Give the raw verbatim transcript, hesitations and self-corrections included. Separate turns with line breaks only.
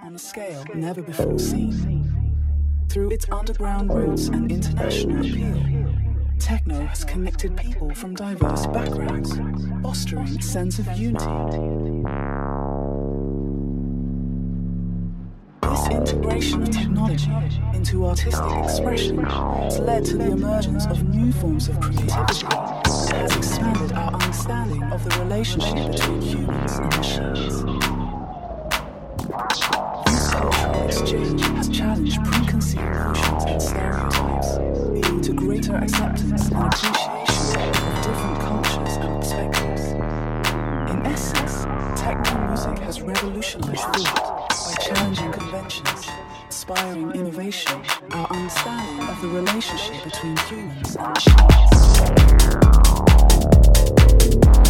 on a scale never before seen. Through its underground roots and international appeal, techno has connected people from diverse backgrounds, fostering a sense of unity. This integration of technology into artistic expression has led to the emergence of new forms of creativity and has expanded our understanding of the relationship between humans and machines. This cultural exchange has challenged preconceived notions and stereotypes, leading to greater acceptance and appreciation of different cultures and perspectives. In essence, techno music has revolutionized thought by challenging conventions, inspiring innovation, our understanding of the relationship between humans and machines.